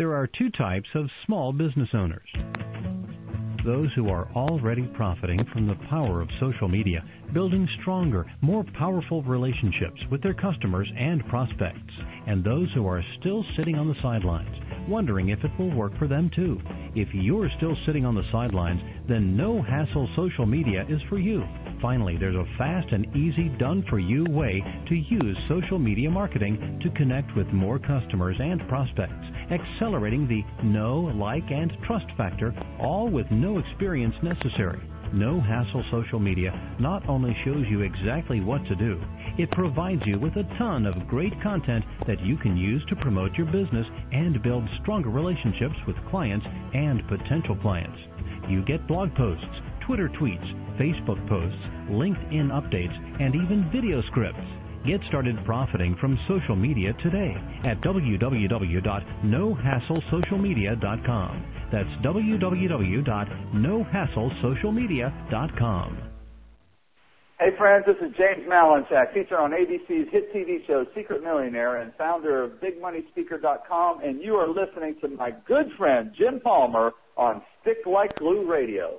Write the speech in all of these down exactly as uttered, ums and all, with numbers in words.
There are two types of small business owners. Those who are already profiting from the power of social media, building stronger, more powerful relationships with their customers and prospects, and those who are still sitting on the sidelines, wondering if it will work for them too. If you're still sitting on the sidelines, then No Hassle Social Media is for you. Finally, there's a fast and easy, done-for-you way to use social media marketing to connect with more customers and prospects, accelerating the know, like, and trust factor, all with no experience necessary. No Hassle Social Media not only shows you exactly what to do, it provides you with a ton of great content that you can use to promote your business and build stronger relationships with clients and potential clients. You get blog posts, Twitter tweets, Facebook posts, LinkedIn updates, and even video scripts. Get started profiting from social media today at w w w dot no hassle social media dot com. That's w w w dot no hassle social media dot com. Hey friends, this is James Malinchak, featured on A B C's hit T V show Secret Millionaire and founder of big money speaker dot com, and you are listening to my good friend Jim Palmer on Stick Like Glue Radio.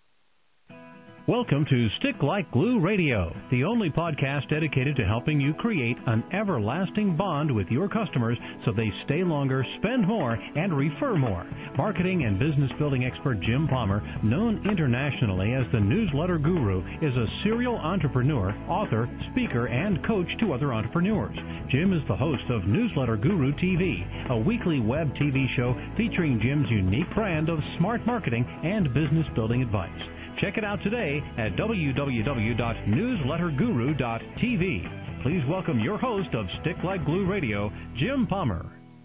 Welcome to Stick Like Glue Radio, the only podcast dedicated to helping you create an everlasting bond with your customers so they stay longer, spend more, and refer more. Marketing and business building expert Jim Palmer, known internationally as the Newsletter Guru, is a serial entrepreneur, author, speaker, and coach to other entrepreneurs. Jim is the host of Newsletter Guru T V, a weekly web T V show featuring Jim's unique brand of smart marketing and business building advice. Check it out today at w w w dot newsletter guru dot t v. Please welcome your host of Stick Like Glue Radio, Jim Palmer.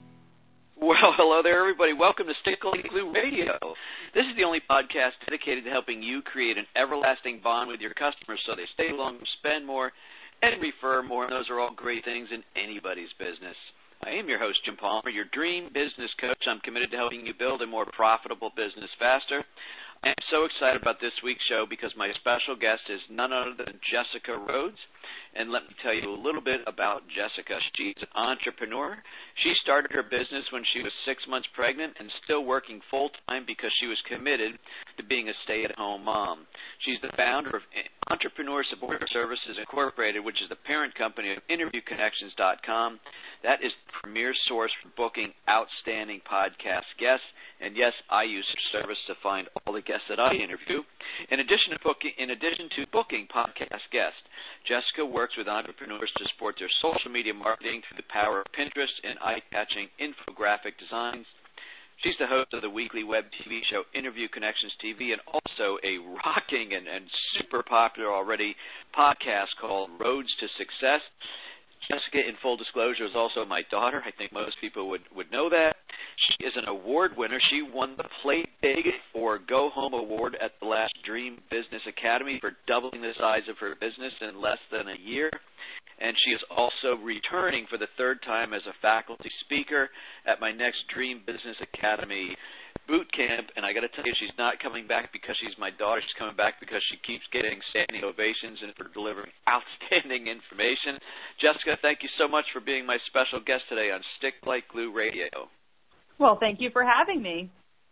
Well, hello there, everybody. Welcome to Stick Like Glue Radio. This is the only podcast dedicated to helping you create an everlasting bond with your customers so they stay longer, spend more, and refer more. And those are all great things in anybody's business. I am your host, Jim Palmer, your dream business coach. I'm committed to helping you build a more profitable business faster. I'm so excited about this week's show because my special guest is none other than Jessica Rhodes. And let me tell you a little bit about Jessica. She's an entrepreneur. She started her business when she was six months pregnant and still working full-time because she was committed to being a stay-at-home mom. She's the founder of Entrepreneur Support Services Incorporated, which is the parent company of interview connections dot com. That is the premier source for booking outstanding podcast guests. And yes, I use her service to find all the guests that I interview. In addition to booking, in addition to booking podcast guests, Jessica works with entrepreneurs to support their social media marketing through the power of Pinterest and eye-catching infographic designs. She's the host of the weekly web T V show Interview Connections T V and also a rocking and, and super popular already podcast called Roads to Success. Jessica, in full disclosure, is also my daughter. I think most people would, would know that. She is an award winner. She won the Play Big or Go Home Award at the last Dream Business Academy for doubling the size of her business in less than a year. And she is also returning for the third time as a faculty speaker at my next Dream Business Academy boot camp. And I got to tell you, she's not coming back because she's my daughter. She's coming back because she keeps getting standing ovations and for delivering outstanding information. Jessica, thank you so much for being my special guest today on Stick Like Glue Radio. Well, thank you for having me.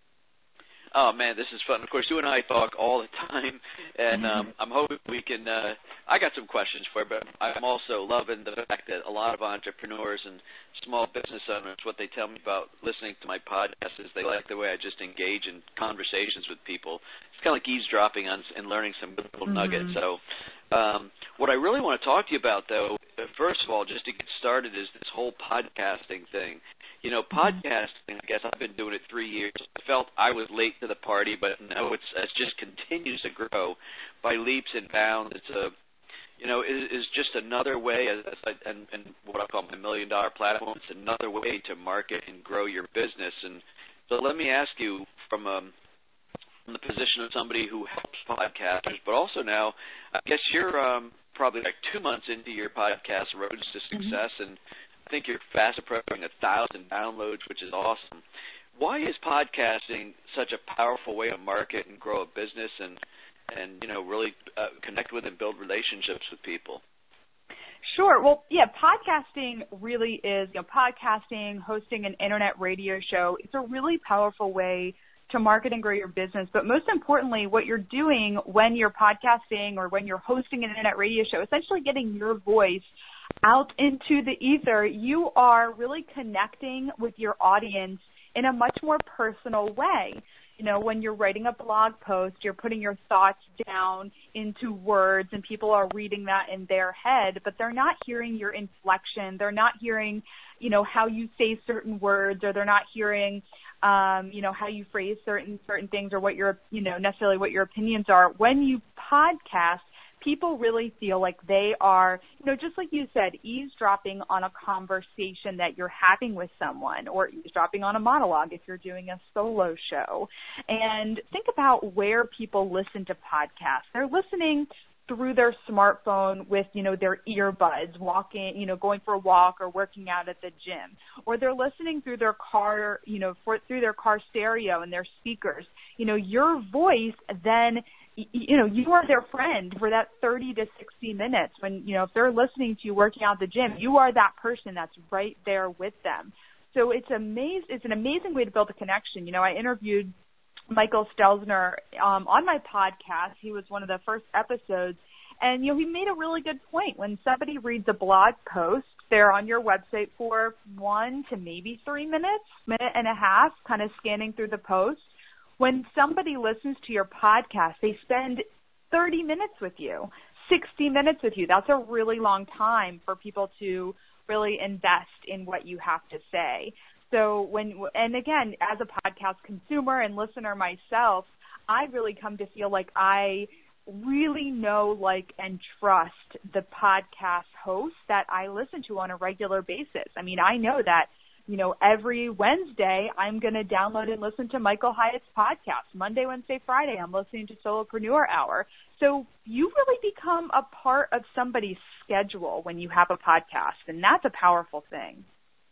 Oh, man, this is fun. Of course, you and I talk all the time, and um, I'm hoping we can uh, – I got some questions for you, but I'm also loving the fact that a lot of entrepreneurs and small business owners, what they tell me about listening to my podcast is they like the way I just engage in conversations with people. It's kind of like eavesdropping on and learning some good little mm-hmm. nuggets. So um, what I really want to talk to you about, though, first of all, just to get started, is this whole podcasting thing. You know, podcasting, I guess I've been doing it three years. I felt I was late to the party, but no, it's, it just continues to grow by leaps and bounds. It's a, you know, it is just another way, as I, and, and what I call my million-dollar platform, it's another way to market and grow your business. And so let me ask you from, um, from the position of somebody who helps podcasters, but also now, I guess you're um, probably like two months into your podcast, Roads to Success, mm-hmm. and I think you're fast approaching a thousand downloads, which is awesome. Why is podcasting such a powerful way to market and grow a business and, and you know, really uh, connect with and build relationships with people? Sure. Well, yeah, podcasting really is, you know, podcasting, hosting an internet radio show, it's a really powerful way to market and grow your business. But most importantly, what you're doing when you're podcasting or when you're hosting an internet radio show, essentially getting your voice out into the ether, you are really connecting with your audience in a much more personal way. You know, when you're writing a blog post, you're putting your thoughts down into words and people are reading that in their head, but they're not hearing your inflection. They're not hearing, you know, how you say certain words, or they're not hearing, um, you know, how you phrase certain certain things, or what your, you know, necessarily what your opinions are. When you podcast, people really feel like they are, you know, just like you said, eavesdropping on a conversation that you're having with someone, or eavesdropping on a monologue if you're doing a solo show. And think about where people listen to podcasts. They're listening through their smartphone with, you know, their earbuds, walking, you know, going for a walk or working out at the gym, or they're listening through their car, you know, for, through their car stereo and their speakers. You know, your voice then, you know, you are their friend for that thirty to sixty minutes. When, you know, if they're listening to you working out at the gym, you are that person that's right there with them. So it's amaz- it's an amazing way to build a connection. You know, I interviewed Michael Stelzner um, on my podcast. He was one of the first episodes. And, you know, he made a really good point. When somebody reads a blog post, they're on your website for one to maybe three minutes, minute and a half, kind of scanning through the post. When somebody listens to your podcast, they spend thirty minutes with you, sixty minutes with you. That's a really long time for people to really invest in what you have to say. So when, and again, as a podcast consumer and listener myself, I really come to feel like I really know, like, and trust the podcast hosts that I listen to on a regular basis. I mean, I know that, you know, every Wednesday I'm going to download and listen to Michael Hyatt's podcast. Monday, Wednesday, Friday, I'm listening to Solopreneur Hour. So you really become a part of somebody's schedule when you have a podcast, and that's a powerful thing.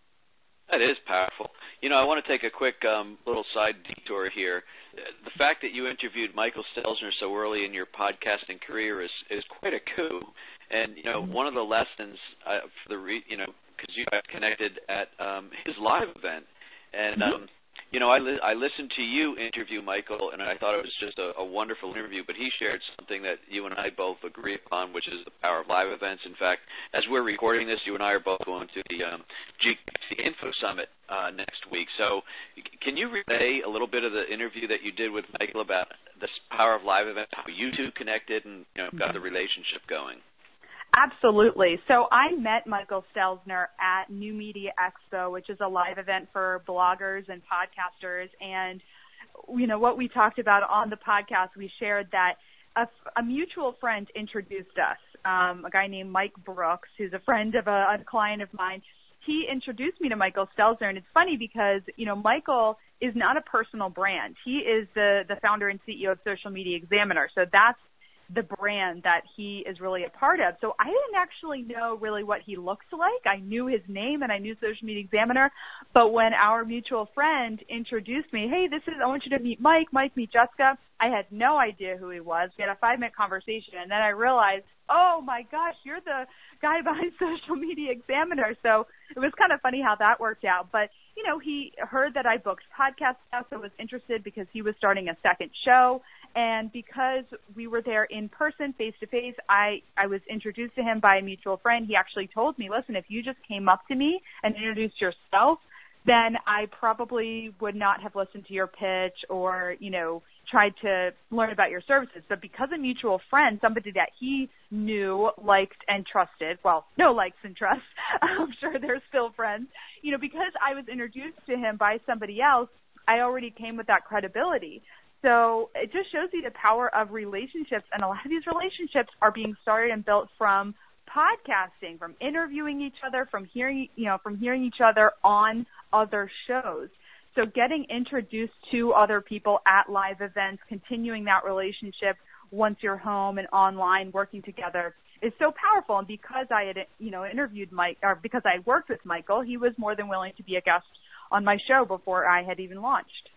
That is powerful. You know, I want to take a quick um, little side detour here. The fact that you interviewed Michael Stelzner so early in your podcasting career is, is quite a coup. And, you know, one of the lessons uh, for the, re- you know, because you got connected at um, his live event. And, um, you know, I, li- I listened to you interview Michael, and I thought it was just a, a wonderful interview. But he shared something that you and I both agree upon, which is the power of live events. In fact, as we're recording this, you and I are both going to the um, G C Info Summit uh, next week. So can you relay a little bit of the interview that you did with Michael about the power of live events, how you two connected and, you know, got the relationship going? Absolutely. So I met Michael Stelzner at New Media Expo, which is a live event for bloggers and podcasters. And, you know, what we talked about on the podcast, we shared that a, a mutual friend introduced us, um, a guy named Mike Brooks, who's a friend of a, a client of mine. He introduced me to Michael Stelzner, and it's funny because, you know, Michael is not a personal brand. He is the, the founder and C E O of Social Media Examiner. So that's the brand that he is really a part of. So I didn't actually know really what he looks like. I knew his name and I knew Social Media Examiner, but when our mutual friend introduced me, hey, this is, I want you to meet Mike, Mike, meet Jessica, I had no idea who he was. We had a five-minute conversation, and then I realized, oh, my gosh, you're the guy behind Social Media Examiner. So it was kind of funny how that worked out. But, you know, he heard that I booked podcasts, so was interested because he was starting a second show. And because we were there in person, face-to-face, I, I was introduced to him by a mutual friend. He actually told me, listen, if you just came up to me and introduced yourself, then I probably would not have listened to your pitch or, you know, tried to learn about your services. But because a mutual friend, somebody that he knew, liked, and trusted, well, no likes and trusts, I'm sure they're still friends, you know, because I was introduced to him by somebody else, I already came with that credibility. So it just shows you the power of relationships, and a lot of these relationships are being started and built from podcasting, from interviewing each other, from hearing, you know, from hearing each other on other shows. So getting introduced to other people at live events, continuing that relationship once you're home and online working together is so powerful. And because I had, you know, interviewed Mike, or because I worked with Michael, he was more than willing to be a guest on my show before I had even launched.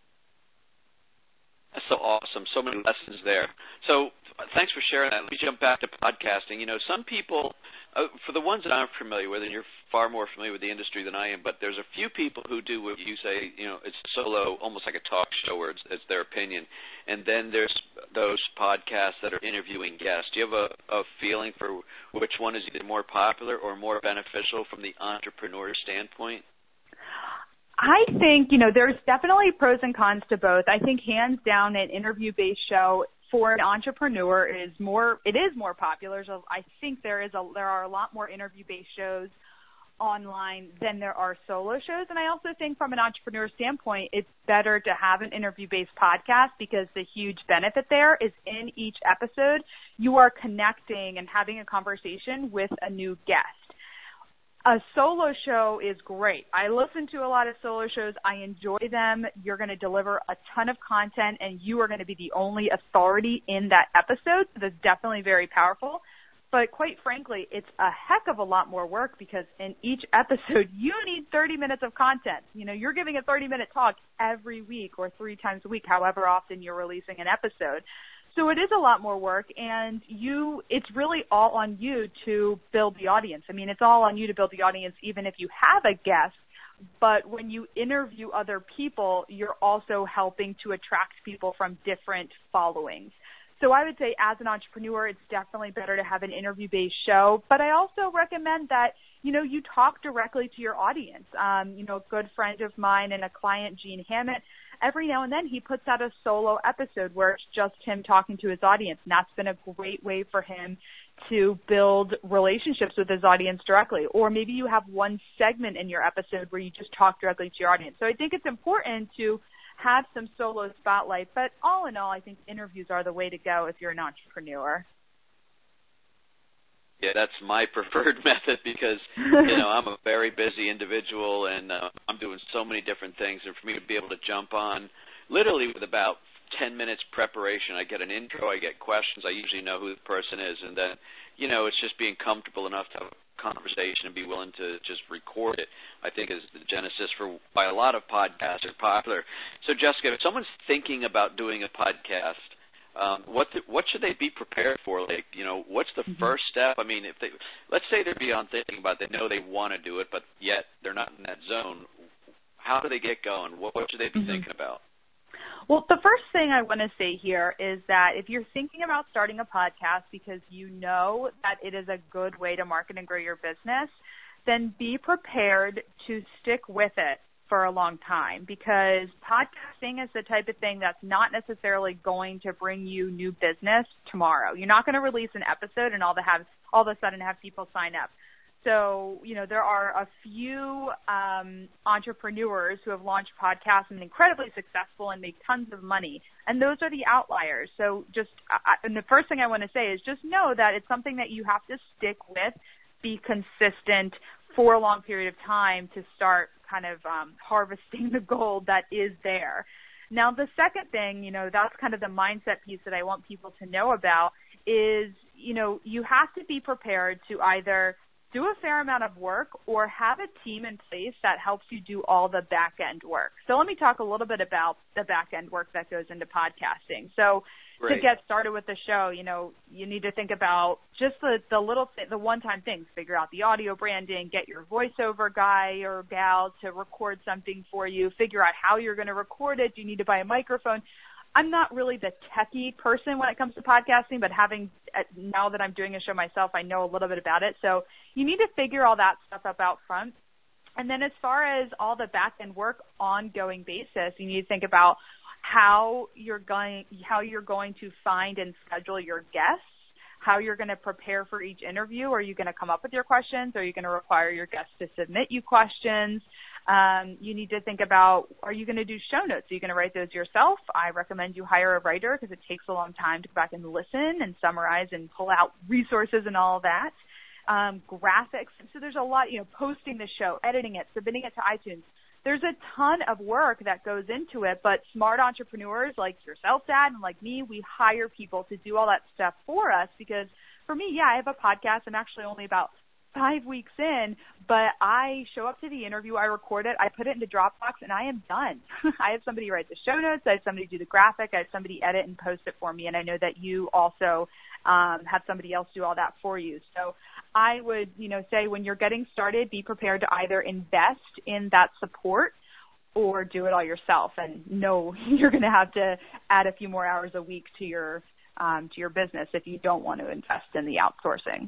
That's so awesome. So many lessons there. So thanks for sharing that. Let me jump back to podcasting. You know, some people uh, for the ones that I'm familiar with, and you're far more familiar with the industry than I am, but there's a few people who do what you say, you know, it's solo, almost like a talk show where it's, it's their opinion. And then there's those podcasts that are interviewing guests. Do you have a, a feeling for which one is either more popular or more beneficial from the entrepreneur standpoint? I think, you know, there's definitely pros and cons to both. I think hands down an interview-based show for an entrepreneur is more, it is more popular. So I think there is a, there are a lot more interview-based shows online than there are solo shows. And I also think from an entrepreneur standpoint, it's better to have an interview-based podcast because the huge benefit there is in each episode, you are connecting and having a conversation with a new guest. A solo show is great. I listen to a lot of solo shows. I enjoy them. You're going to deliver a ton of content, and you are going to be the only authority in that episode. So that's definitely very powerful. But quite frankly, it's a heck of a lot more work because in each episode, you need thirty minutes of content. You know, you're giving a thirty-minute talk every week or three times a week, however often you're releasing an episode. So it is a lot more work, and you, it's really all on you to build the audience. I mean, it's all on you to build the audience even if you have a guest, but when you interview other people, you're also helping to attract people from different followings. So I would say as an entrepreneur, it's definitely better to have an interview-based show, but I also recommend that, you know, you talk directly to your audience. Um, you know, a good friend of mine and a client, Gene Hammett, every now and then he puts out a solo episode where it's just him talking to his audience, and that's been a great way for him to build relationships with his audience directly. Or maybe you have one segment in your episode where you just talk directly to your audience. So I think it's important to have some solo spotlight, but all in all, I think interviews are the way to go if you're an entrepreneur. Yeah, that's my preferred method because, you know, I'm a very busy individual and uh, I'm doing so many different things. And for me to be able to jump on literally with about ten minutes preparation, I get an intro, I get questions, I usually know who the person is. And then, you know, it's just being comfortable enough to have a conversation and be willing to just record it, I think is the genesis for why a lot of podcasts are popular. So, Jessica, if someone's thinking about doing a podcast, Um, what the, what should they be prepared for? Like, you know, what's the mm-hmm. first step? I mean, if they, let's say they're beyond thinking about it, they know they want to do it, but yet they're not in that zone. How do they get going? What, what should they be mm-hmm. thinking about? Well, the first thing I want to say here is that if you're thinking about starting a podcast because you know that it is a good way to market and grow your business, then be prepared to stick with it for a long time, because podcasting is the type of thing that's not necessarily going to bring you new business tomorrow. You're not going to release an episode and all, the have, all of a sudden have people sign up. So, you know, there are a few um, entrepreneurs who have launched podcasts and been incredibly successful and make tons of money, and those are the outliers. So just, uh, and the first thing I want to say is just know that it's something that you have to stick with, be consistent for a long period of time to start kind of um, harvesting the gold that is there. Now, the second thing, you know, that's kind of the mindset piece that I want people to know about is, you know, you have to be prepared to either do a fair amount of work or have a team in place that helps you do all the back end work. So let me talk a little bit about the back end work that goes into podcasting. So Great. To get started with the show, you know, you need to think about just the, the little, th- the one-time things. Figure out the audio branding, get your voiceover guy or gal to record something for you, figure out how you're going to record it. Do you need to buy a microphone? I'm not really the techie person when it comes to podcasting, but having, now that I'm doing a show myself, I know a little bit about it. So you need to figure all that stuff up out front. And then as far as all the back-end work, ongoing basis, you need to think about how you're going, how you're going to find and schedule your guests, how you're going to prepare for each interview. Are you going to come up with your questions? Are you going to require your guests to submit you questions? Um, you need to think about, are you going to do show notes? Are you going to write those yourself? I recommend you hire a writer because it takes a long time to go back and listen and summarize and pull out resources and all that. Um, graphics. So there's a lot, you know, posting the show, editing it, submitting it to iTunes. There's a ton of work that goes into it, but smart entrepreneurs like yourself, Dad, and like me, we hire people to do all that stuff for us because for me, yeah, I have a podcast. I'm actually only about five weeks in, but I show up to the interview, I record it, I put it into Dropbox, and I am done. I have somebody write the show notes, I have somebody do the graphic, I have somebody edit and post it for me, and I know that you also um, have somebody else do all that for you. So I would, you know, say when you're getting started, be prepared to either invest in that support or do it all yourself, and know you're going to have to add a few more hours a week to your um, to your business if you don't want to invest in the outsourcing.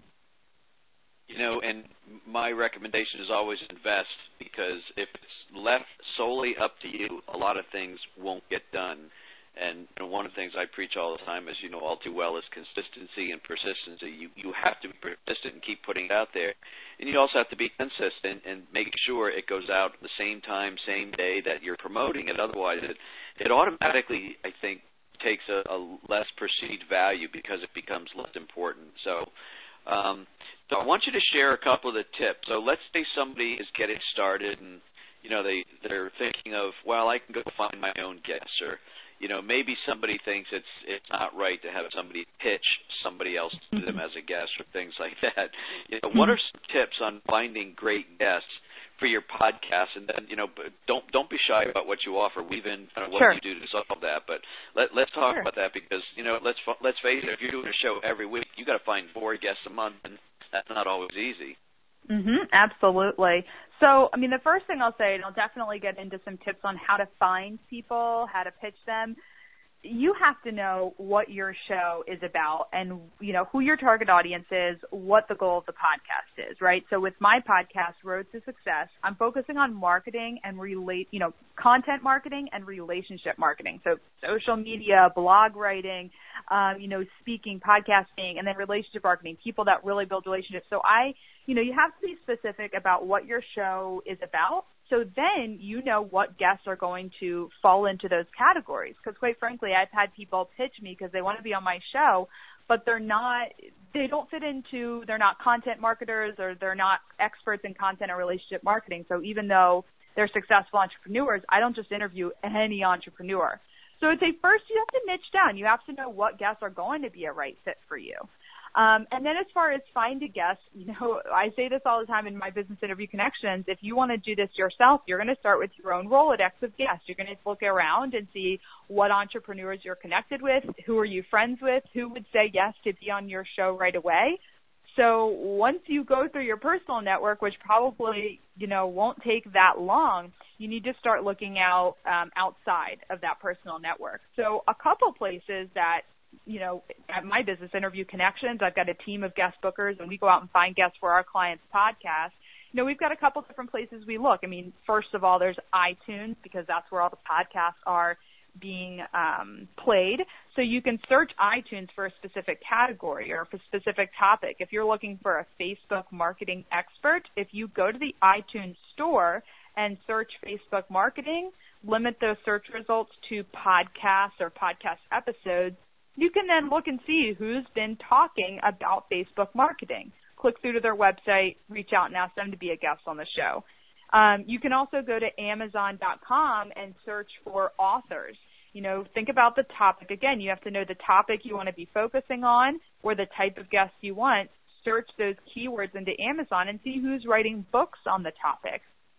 You know, and my recommendation is always invest, because if it's left solely up to you, a lot of things won't get done. And you know, one of the things I preach all the time, as you know all too well, is consistency and persistency. You you have to be persistent and keep putting it out there. And you also have to be consistent and make sure it goes out at the same time, same day that you're promoting it. Otherwise, it, it automatically, I think, takes a, a less perceived value because it becomes less important. So, um, so I want you to share a couple of the tips. So let's say somebody is getting started and, you know, they, they're thinking of, well, I can go find my own guests, or you know, maybe somebody thinks it's it's not right to have somebody pitch somebody else to them as a guest or things like that. You know, what are some tips on finding great guests for your podcast? And then, you know, don't don't be shy about what you offer. Weave in kind of what sure. you do to solve that. But let, let's talk sure. about that, because, you know, let's let's face it, if you're doing a show every week, you got to find four guests a month, and that's not always easy. Mm-hmm, absolutely. So, I mean, the first thing I'll say, and I'll definitely get into some tips on how to find people, how to pitch them. You have to know what your show is about and, you know, who your target audience is, what the goal of the podcast is, right? So with my podcast, Road to Success, I'm focusing on marketing and relate, you know, content marketing and relationship marketing. So social media, blog writing, um, you know, speaking, podcasting, and then relationship marketing, people that really build relationships. So I, you know, you have to be specific about what your show is about. So then you know what guests are going to fall into those categories. Because quite frankly, I've had people pitch me because they want to be on my show, but they're not, they don't fit into, they're not content marketers, or they're not experts in content or relationship marketing. So even though they're successful entrepreneurs, I don't just interview any entrepreneur. So I'd say first you have to niche down. You have to know what guests are going to be a right fit for you. Um, and then as far as find a guest, you know, I say this all the time in my business interview connections. If you want to do this yourself, you're going to start with your own Rolodex of guests. You're going to look around and see what entrepreneurs you're connected with, who are you friends with, who would say yes to be on your show right away. So once you go through your personal network, which probably, you know, won't take that long, you need to start looking out um, outside of that personal network. So a couple places that, you know, at my business interview connections, I've got a team of guest bookers, and we go out and find guests for our clients' podcasts. You know, we've got a couple different places we look. I mean, first of all, there's iTunes, because that's where all the podcasts are being um, played. So you can search iTunes for a specific category or for a specific topic. If you're looking for a Facebook marketing expert, if you go to the iTunes store and search Facebook marketing, limit those search results to podcasts or podcast episodes, you can then look and see who's been talking about Facebook marketing. Click through to their website, reach out and ask them to be a guest on the show. Um, you can also go to Amazon dot com and search for authors. You know, think about the topic. Again, you have to know the topic you want to be focusing on or the type of guest you want. Search those keywords into Amazon and see who's writing books on the topic.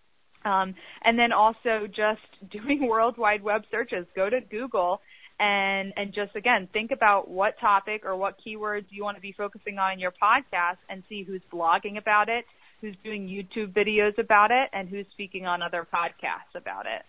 Um, and then also just doing worldwide web searches. Go to Google and and just, again, think about what topic or what keywords you want to be focusing on in your podcast and see who's blogging about it, who's doing YouTube videos about it, and who's speaking on other podcasts about it.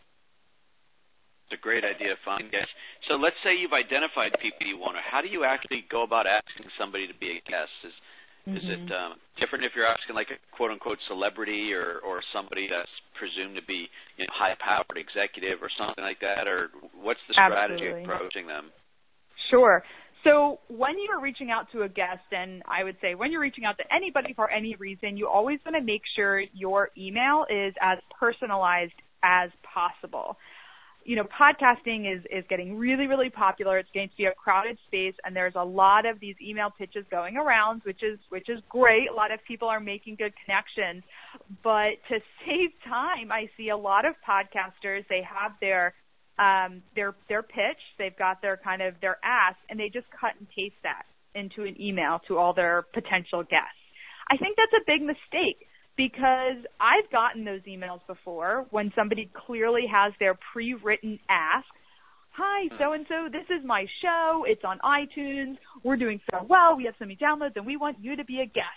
It's a great idea, find guests. So let's say you've identified people you want to. How do you actually go about asking somebody to be a guest? Is mm-hmm. is it um, different if you're asking like a quote-unquote celebrity or, or somebody that's presumed to be, you know, high-powered executive or something like that? Or what's the strategy Absolutely. of approaching them? Sure. So when you're reaching out to a guest, and I would say when you're reaching out to anybody for any reason, you always want to make sure your email is as personalized as possible. You know, podcasting is, is getting really, really popular. It's going to be a crowded space, and there's a lot of these email pitches going around, which is which is great. A lot of people are making good connections. But to save time, I see a lot of podcasters, they have their um, their their pitch, they've got their kind of their ask, and they just cut and paste that into an email to all their potential guests. I think that's a big mistake, because I've gotten those emails before when somebody clearly has their pre-written ask. Hi, so-and-so, this is my show. It's on iTunes. We're doing so well. We have so many downloads, and we want you to be a guest.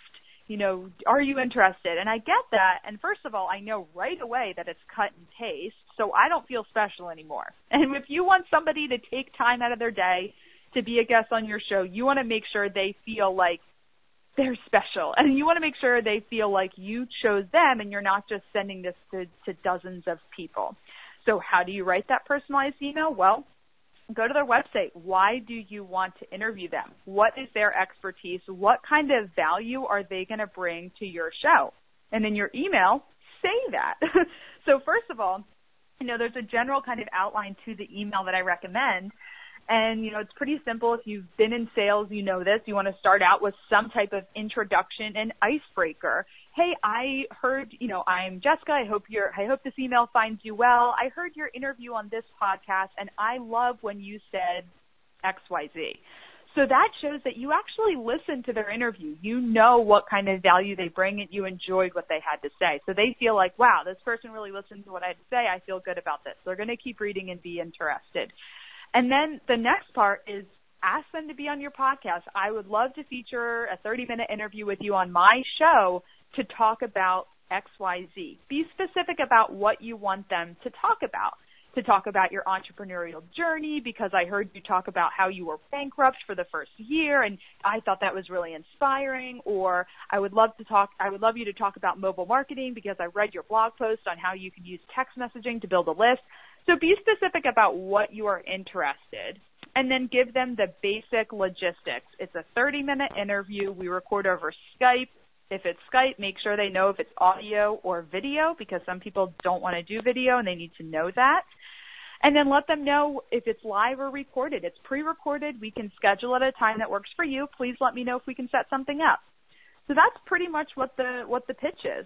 you know, are you interested? And I get that. And first of all, I know right away that it's cut and paste, so I don't feel special anymore. And if you want somebody to take time out of their day to be a guest on your show, you want to make sure they feel like they're special. And you want to make sure they feel like you chose them and you're not just sending this to, to dozens of people. So how do you write that personalized email? Well, go to their website. Why do you want to interview them? What is their expertise? What kind of value are they going to bring to your show? And in your email, say that. So first of all, you know, there's a general kind of outline to the email that I recommend. And, you know, it's pretty simple. If you've been in sales, you know this. You want to start out with some type of introduction and icebreaker. Hey, I heard, you know, I'm Jessica. I hope you're, I hope this email finds you well. I heard your interview on this podcast, and I love when you said X Y Z. So that shows that you actually listened to their interview. You know what kind of value they bring, and you enjoyed what they had to say. So they feel like, wow, this person really listened to what I had to say. I feel good about this. They're going to keep reading and be interested. And then the next part is ask them to be on your podcast. I would love to feature a thirty-minute interview with you on my show to talk about X Y Z. Be specific about what you want them to talk about. To talk about your entrepreneurial journey, because I heard you talk about how you were bankrupt for the first year, and I thought that was really inspiring. Or I would love to talk, I would love you to talk about mobile marketing because I read your blog post on how you can use text messaging to build a list. So be specific about what you are interested, and then give them the basic logistics. It's a thirty-minute interview. We record over Skype. If it's Skype, make sure they know if it's audio or video, because some people don't want to do video and they need to know that. And then let them know if it's live or recorded. It's pre-recorded. We can schedule at a time that works for you. Please let me know if we can set something up. So that's pretty much what the what the pitch is.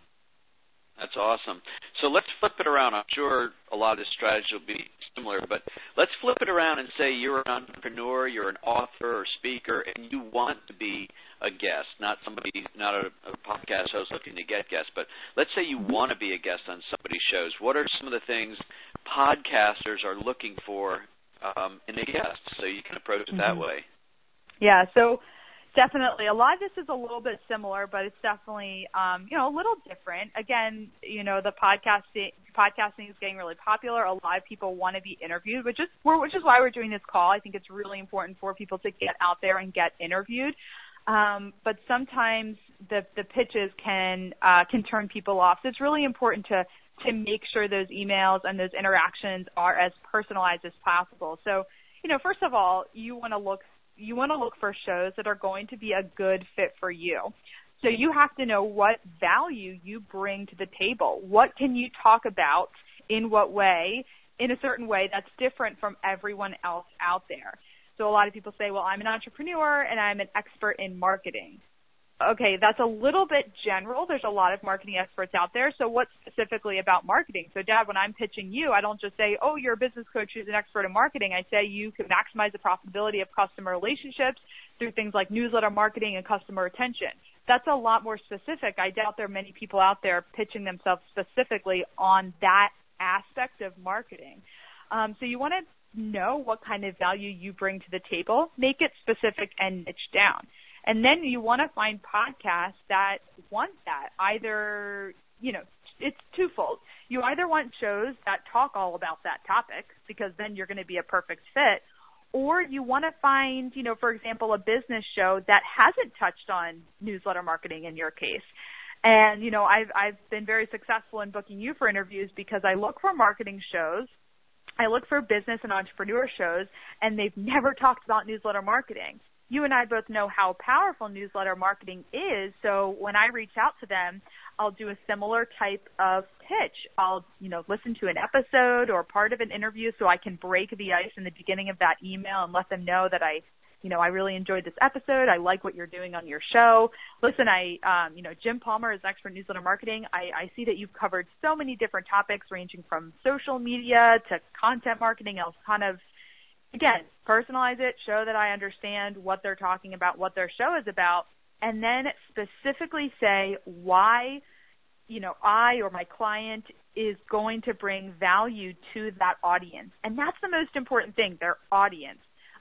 That's awesome. So let's flip it around. I'm sure a lot of this strategy will be similar, but let's flip it around and say you're an entrepreneur, you're an author or speaker, and you want to be a guest, not somebody, not a, a podcast host looking to get guests, but let's say you want to be a guest on somebody's shows. What are some of the things podcasters are looking for um, in a guest, so you can approach it that mm-hmm. way? Yeah, so definitely. A lot of this is a little bit similar, but it's definitely, um, you know, a little different. Again, you know, the podcasting podcasting is getting really popular. A lot of people want to be interviewed, which is which is why we're doing this call. I think it's really important for people to get out there and get interviewed. Um, but sometimes the the pitches can uh, can turn people off. So it's really important to to make sure those emails and those interactions are as personalized as possible. So, you know, first of all, you want to look you want to look for shows that are going to be a good fit for you. So you have to know what value you bring to the table. What can you talk about in what way, in a certain way that's different from everyone else out there. So a lot of people say, well, I'm an entrepreneur and I'm an expert in marketing. Okay, that's a little bit general. There's a lot of marketing experts out there. So what specifically about marketing? So, Dad, when I'm pitching you, I don't just say, oh, you're a business coach who's an expert in marketing. I say you can maximize the profitability of customer relationships through things like newsletter marketing and customer retention. That's a lot more specific. I doubt there are many people out there pitching themselves specifically on that aspect of marketing. Um, so you want to know what kind of value you bring to the table, make it specific and niche down. And then you want to find podcasts that want that. Either, you know, it's twofold. You either want shows that talk all about that topic, because then you're going to be a perfect fit, or you want to find, you know, for example, a business show that hasn't touched on newsletter marketing in your case. And, you know, I've I've been very successful in booking you for interviews because I look for marketing shows, I look for business and entrepreneur shows, and they've never talked about newsletter marketing. You and I both know how powerful newsletter marketing is, so when I reach out to them, I'll do a similar type of pitch. I'll, you know, listen to an episode or part of an interview so I can break the ice in the beginning of that email and let them know that I, you know, I really enjoyed this episode. I like what you're doing on your show. Listen, I, um, you know, Jim Palmer is expert in newsletter marketing. I, I see that you've covered so many different topics ranging from social media to content marketing. I'll kind of, again, personalize it, show that I understand what they're talking about, what their show is about, and then specifically say why, you know, I or my client is going to bring value to that audience. And that's the most important thing, their audience.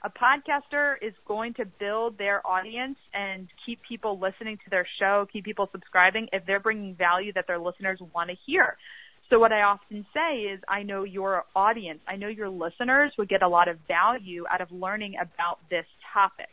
a podcaster is going to build their audience and keep people listening to their show, keep people subscribing if they're bringing value that their listeners want to hear. So what I often say is I know your audience, I know your listeners would get a lot of value out of learning about this topic.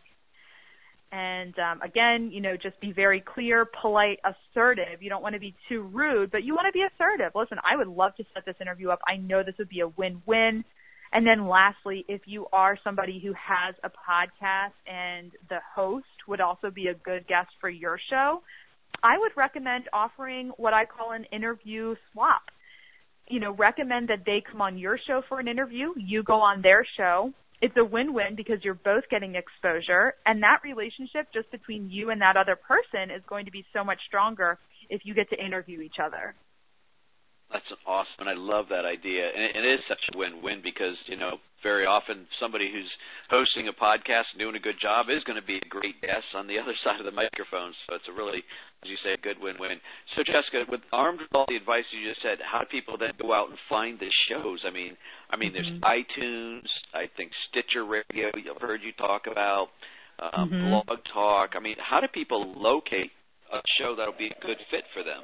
And um, again, you know, just be very clear, polite, assertive. You don't want to be too rude, but you want to be assertive. Listen, I would love to set this interview up. I know this would be a win-win. And then lastly, if you are somebody who has a podcast and the host would also be a good guest for your show, I would recommend offering what I call an interview swap. You know, recommend that they come on your show for an interview, you go on their show. It's a win-win because you're both getting exposure, and that relationship just between you and that other person is going to be so much stronger if you get to interview each other. That's awesome, and I love that idea. And it, it is such a win-win because, you know, very often somebody who's hosting a podcast and doing a good job is going to be a great guest on the other side of the microphone. So it's a really, as you say, a good win-win. So, Jessica, with armed with all the advice you just said, how do people then go out and find the shows? I mean, I mean, mm-hmm. there's iTunes, I think Stitcher Radio, I've heard you talk about, um, mm-hmm. Blog Talk. I mean, how do people locate a show that will be a good fit for them?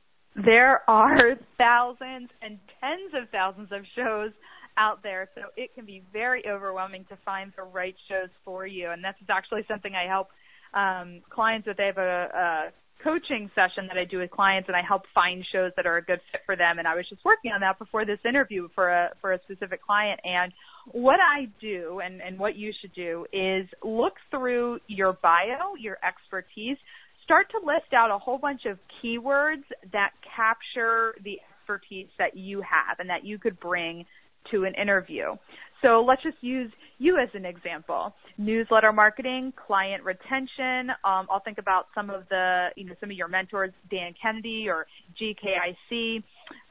There are thousands and tens of thousands of shows out there, so it can be very overwhelming to find the right shows for you. And this is actually something I help um, clients with. They have a, a coaching session that I do with clients, and I help find shows that are a good fit for them. And I was just working on that before this interview for a for a specific client. And what I do and, and what you should do is look through your bio, your expertise, start to list out a whole bunch of keywords that capture the expertise that you have and that you could bring to an interview. So let's just use you as an example. Newsletter marketing, client retention. Um, I'll think about some of the, you know, some of your mentors, Dan Kennedy or G K I C.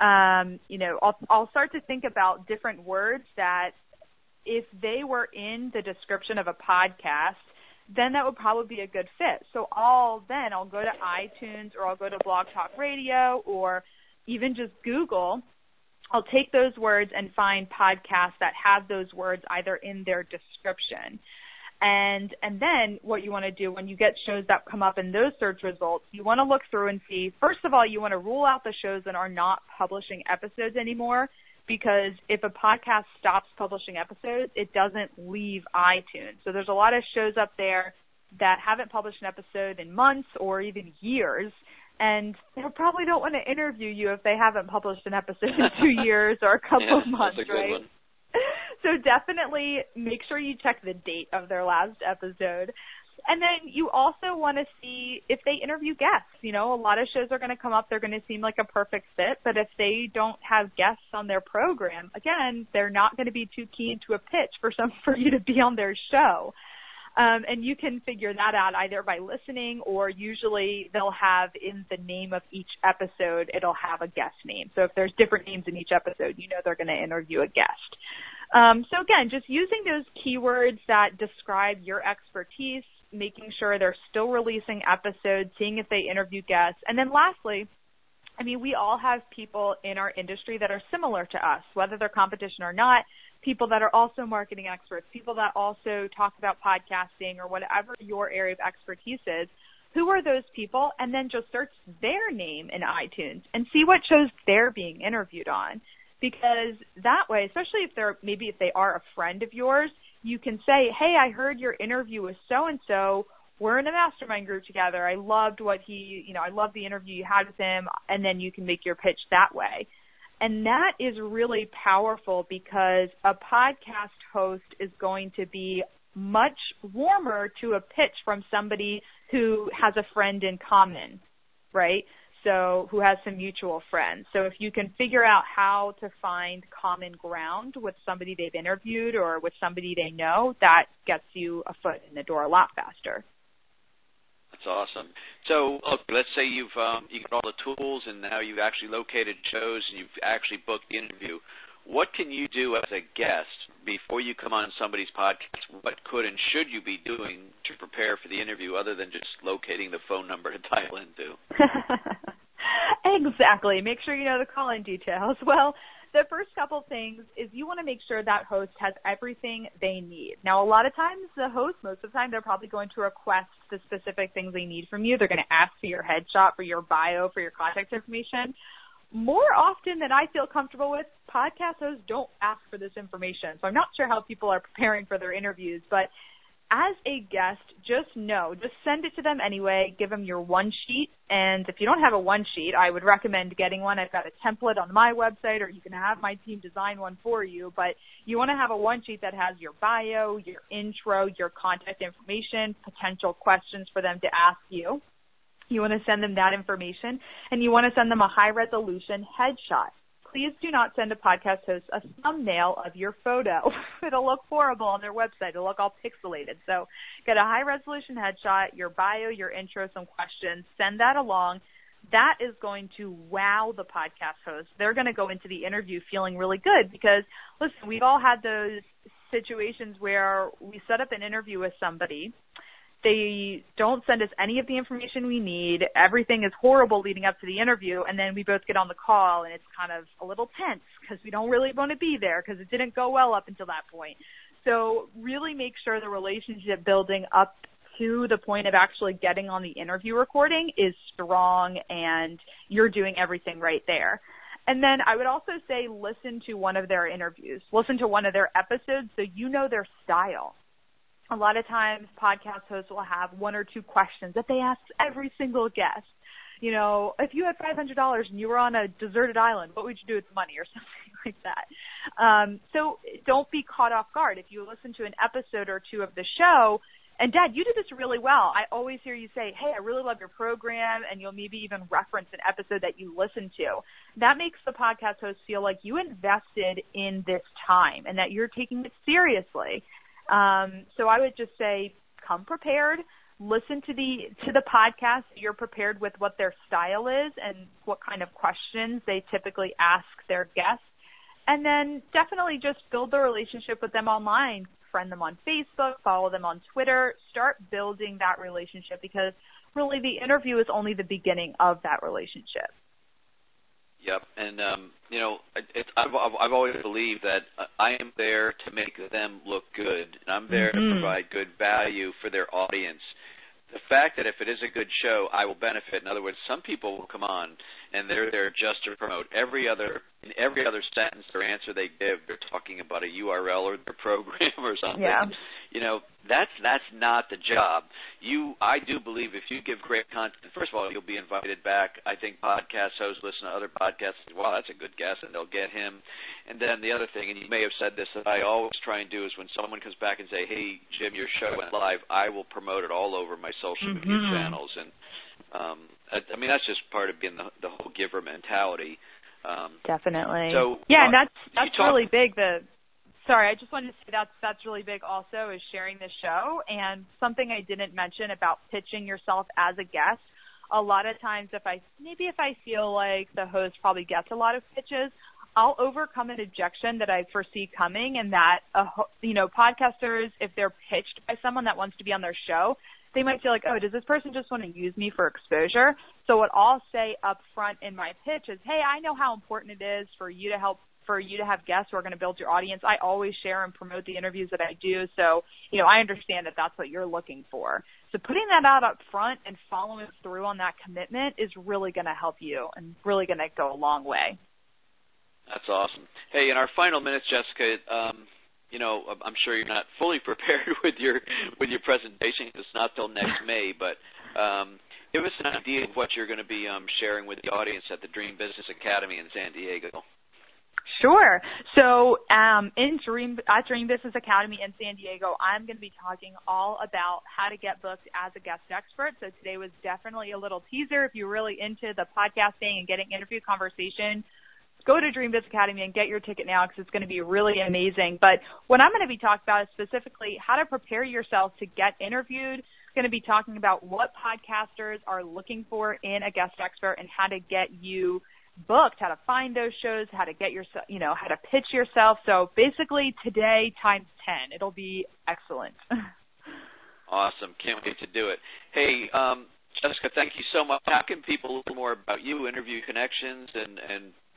Um, you know, I'll, I'll start to think about different words that if they were in the description of a podcast, then that would probably be a good fit. So I'll then I'll go to iTunes or I'll go to Blog Talk Radio or even just Google. I'll take those words and find podcasts that have those words either in their description. And and then what you want to do when you get shows that come up in those search results, you want to look through and see, first of all, you want to rule out the shows that are not publishing episodes anymore. Because if a podcast stops publishing episodes, it doesn't leave iTunes. So there's a lot of shows up there that haven't published an episode in months or even years, and they probably don't want to interview you if they haven't published an episode in two years or a couple yeah, of months, that's a good right? one. So definitely make sure you check the date of their last episode. And then you also want to see if they interview guests. You know, a lot of shows are going to come up. They're going to seem like a perfect fit. But if they don't have guests on their program, again, they're not going to be too keen to a pitch for some for you to be on their show. Um, and you can figure that out either by listening or usually they'll have in the name of each episode, it'll have a guest name. So if there's different names in each episode, you know they're going to interview a guest. Um, so again, just using those keywords that describe your expertise, making sure they're still releasing episodes, seeing if they interview guests. And then lastly, I mean, we all have people in our industry that are similar to us, whether they're competition or not, people that are also marketing experts, people that also talk about podcasting or whatever your area of expertise is. Who are those people? And then just search their name in iTunes and see what shows they're being interviewed on. Because that way, especially if they're maybe if they are a friend of yours, you can say, hey, I heard your interview with so-and-so. We're in a mastermind group together. I loved what he, you know, I loved the interview you had with him. And then you can make your pitch that way. And that is really powerful because a podcast host is going to be much warmer to a pitch from somebody who has a friend in common, right? So who has some mutual friends. So if you can figure out how to find common ground with somebody they've interviewed or with somebody they know, that gets you a foot in the door a lot faster. That's awesome. So look, let's say you've um, you got all the tools and now you've actually located shows and you've actually booked the interview. What can you do as a guest before you come on somebody's podcast? What could and should you be doing to prepare for the interview other than just locating the phone number to dial into? Exactly. Make sure you know the call-in details. Well, the first couple things is you want to make sure that host has everything they need. Now, a lot of times the host, most of the time, they're probably going to request the specific things they need from you. They're going to ask for your headshot, for your bio, for your contact information. More often than I feel comfortable with, podcast hosts don't ask for this information. So I'm not sure how people are preparing for their interviews, but as a guest, just know, just send it to them anyway. Give them your one sheet. And if you don't have a one sheet, I would recommend getting one. I've got a template on my website, or you can have my team design one for you. But you want to have a one sheet that has your bio, your intro, your contact information, potential questions for them to ask you. You want to send them that information, and you want to send them a high-resolution headshot. Please do not send a podcast host a thumbnail of your photo. It'll look horrible on their website. It'll look all pixelated. So get a high-resolution headshot, your bio, your intro, some questions. Send that along. That is going to wow the podcast host. They're going to go into the interview feeling really good because, listen, we've all had those situations where we set up an interview with somebody. They don't send us any of the information we need. Everything is horrible leading up to the interview, and then we both get on the call, and it's kind of a little tense because we don't really want to be there because it didn't go well up until that point. So really make sure the relationship building up to the point of actually getting on the interview recording is strong and you're doing everything right there. And then I would also say listen to one of their interviews. Listen to one of their episodes so you know their style. A lot of times podcast hosts will have one or two questions that they ask every single guest. You know, if you had five hundred dollars and you were on a deserted island, what would you do with the money, or something like that? Um, so don't be caught off guard. If you listen to an episode or two of the show, and Dad, you did this really well. I always hear you say, hey, I really love your program, and you'll maybe even reference an episode that you listened to. That makes the podcast host feel like you invested in this time and that you're taking it seriously. Um, so I would just say come prepared, listen to the to the podcast. You're prepared with what their style is and what kind of questions they typically ask their guests. And then definitely just build the relationship with them online. Friend them on Facebook, follow them on Twitter. Start building that relationship because really the interview is only the beginning of that relationship. Yep, and um, you know, it's, I've I've always believed that I am there to make them look good, and I'm there mm-hmm. to provide good value for their audience. The fact that if it is a good show, I will benefit. In other words, some people will come on and they're there just to promote. Every other in every other sentence or answer they give, they're talking about a U R L or their program or something. Yeah. You know, that's that's not the job. You, I do believe if you give great content, first of all, you'll be invited back. I think podcast hosts listen to other podcasts. Wow, that's a good guest, and they'll get him. And then the other thing, and you may have said this, that I always try and do is when someone comes back and say, hey, Jim, your show went live, I will promote it all over my social mm-hmm. media channels. And, um, I, I mean, that's just part of being the, the whole giver mentality. Um, Definitely. So, yeah, uh, and that's that's talk- really big. The Sorry, I just wanted to say that's that's really big also is sharing the show. And something I didn't mention about pitching yourself as a guest. A lot of times if I maybe if I feel like the host probably gets a lot of pitches, I'll overcome an objection that I foresee coming, and that a, you know, podcasters, if they're pitched by someone that wants to be on their show, they might feel like, oh, does this person just want to use me for exposure? So what I'll say up front in my pitch is, hey, I know how important it is for you to help for you to have guests who are going to build your audience. I always share and promote the interviews that I do. So, you know, I understand that that's what you're looking for. So putting that out up front and following through on that commitment is really going to help you and really going to go a long way. That's awesome. Hey, in our final minutes, Jessica, um, you know, I'm sure you're not fully prepared with your with your presentation. It's not till next May, but um, give us an idea of what you're going to be um, sharing with the audience at the Dream Business Academy in San Diego. Sure. So um, in Dream at Dream Business Academy in San Diego, I'm going to be talking all about how to get booked as a guest expert. So today was definitely a little teaser. If you're really into the podcasting and getting interview conversation, go to Dream Business Academy and get your ticket now because it's going to be really amazing. But what I'm going to be talking about is specifically how to prepare yourself to get interviewed. I'm going to be talking about what podcasters are looking for in a guest expert and how to get you booked, how to find those shows, how to get yourself, you know, how to pitch yourself. So basically today times ten. It'll be excellent. Awesome. Can't wait to do it. Hey, um, Jessica, thank you so much. How can people learn more about you, Interview Connections, and, and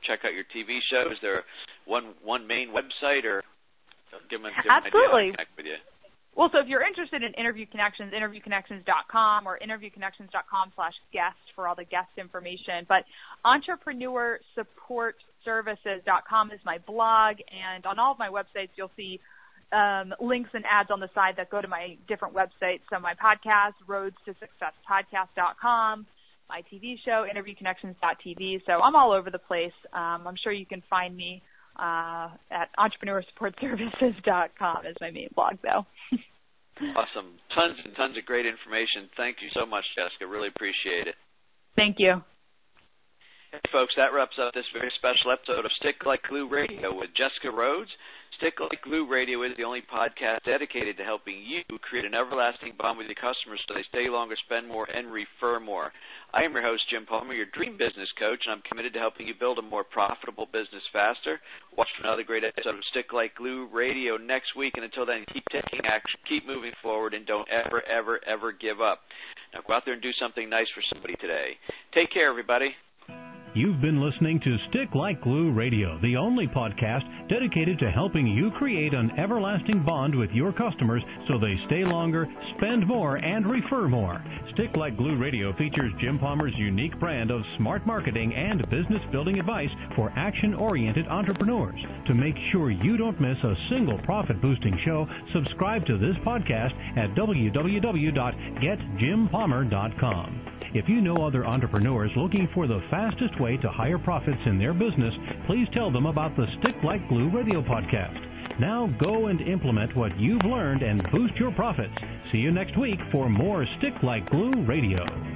check out your T V shows? Is there one one main website, or give them, give them Absolutely. an idea how to connect with you? Well, so if you're interested in Interview Connections, interview connections dot com or interview connections dot com slash guest for all the guest information. But entrepreneur support services dot com is my blog, and on all of my websites you'll see um, links and ads on the side that go to my different websites. So my podcast, roads to success podcast dot com, my T V show, interview connections dot t v. So I'm all over the place. Um, I'm sure you can find me uh, at entrepreneur support services dot com is my main blog, though. Awesome. Tons and tons of great information. Thank you so much, Jessica. Really appreciate it. Thank you. Hey, folks, that wraps up this very special episode of Stick Like Glue Radio with Jessica Rhodes. Stick Like Glue Radio is the only podcast dedicated to helping you create an everlasting bond with your customers so they stay longer, spend more, and refer more. I am your host, Jim Palmer, your dream business coach, and I'm committed to helping you build a more profitable business faster. Watch for another great episode of Stick Like Glue Radio next week, and until then, keep taking action, keep moving forward, and don't ever, ever, ever give up. Now go out there and do something nice for somebody today. Take care, everybody. You've been listening to Stick Like Glue Radio, the only podcast dedicated to helping you create an everlasting bond with your customers so they stay longer, spend more, and refer more. Stick Like Glue Radio features Jim Palmer's unique brand of smart marketing and business building advice for action-oriented entrepreneurs. To make sure you don't miss a single profit-boosting show, subscribe to this podcast at w w w dot get jim palmer dot com. If you know other entrepreneurs looking for the fastest way to higher profits in their business, please tell them about the Stick Like Glue Radio podcast. Now go and implement what you've learned and boost your profits. See you next week for more Stick Like Glue Radio.